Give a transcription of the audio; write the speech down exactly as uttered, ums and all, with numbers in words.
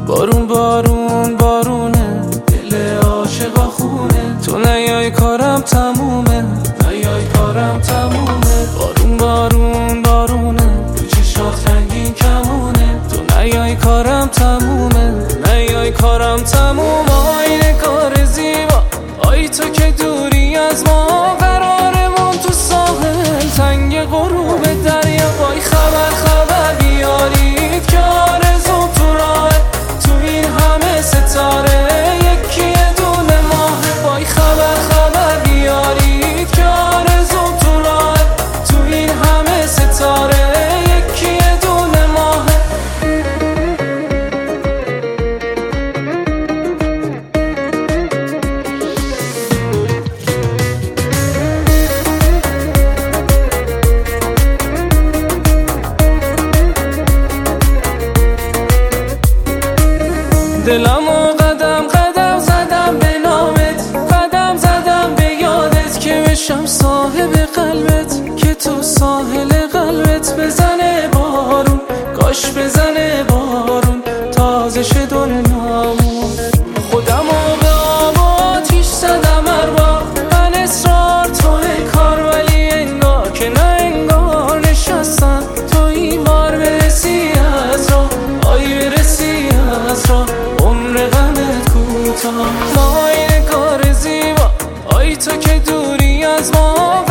بارون بارون بارونه، دل عاشقا خونه. تو نیای کارم تمومه، نیای کارم تمومه. بارون بارون بارونه، تو چشات رنگین کمونه. تو نیای کارم تمومه، نیای کارم تمومه. آینه کار زیبا، آی تو که دوری از ما، قرارمون تو ساحل تنگ غروب دریا. وای خبر خبر بیارید که آرزو تو راه، تو این همه ستاره یکی یه دونه ماه. وای خبر خبر بیارید که آرزو تو راه، تو این همه ستاره یکی یه دونه ماه. دلمو قدم قدم زدم به نامت، قدم زدم به یادت که بشم صاحب قلبت، که تو ساحل قلبت بزنه بارون، کاش بزنه بارون تازه شه دنیامون. خودمو به آب و آتیش زدم هر بار، من اصرار توی کار، ولی انگار که نه انگار نشستم تو این بار. برسی از راه، آی برسی از راه، عمر غمت کوتاه. ما این کار زیبا، آی تو که دوری از ما،